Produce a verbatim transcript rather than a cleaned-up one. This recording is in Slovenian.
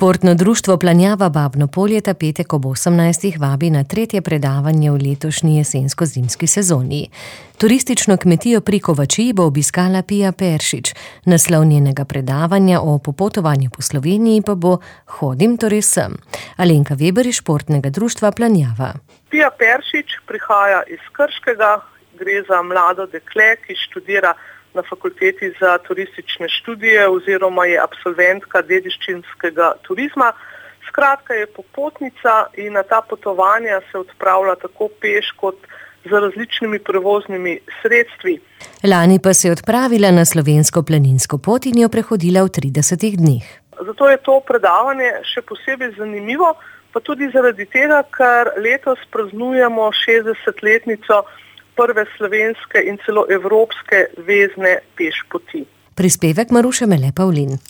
Športno društvo Planjava Babno Polje ta petek ob osemnajstih vabi na tretje predavanje v letošnji jesensko-zimski sezoni. Turistično kmetijo pri Kovačiji bo obiskala Pija Peršič. Naslov njenega predavanja o popotovanju po Sloveniji pa bo Hodim, torej sem. Alenka Veber iz Športnega društva Planjava. Pija Peršič prihaja iz Krškega, gre za mlado dekle, ki študira na fakulteti za turistične študije oziroma je absolventka dediščinskega turizma. Skratka je popotnica in na ta potovanja se odpravlja tako peš kot z različnimi prevoznimi sredstvi. Lani pa se je odpravila na slovensko planinsko pot in jo prehodila v tridesetih dneh. Zato je to predavanje še posebej zanimivo, pa tudi zaradi tega, ker letos praznujemo šestdesetletnico prve slovenske in celo evropske vezne pešpoti. Prispevek Maruše Mele Pavlin.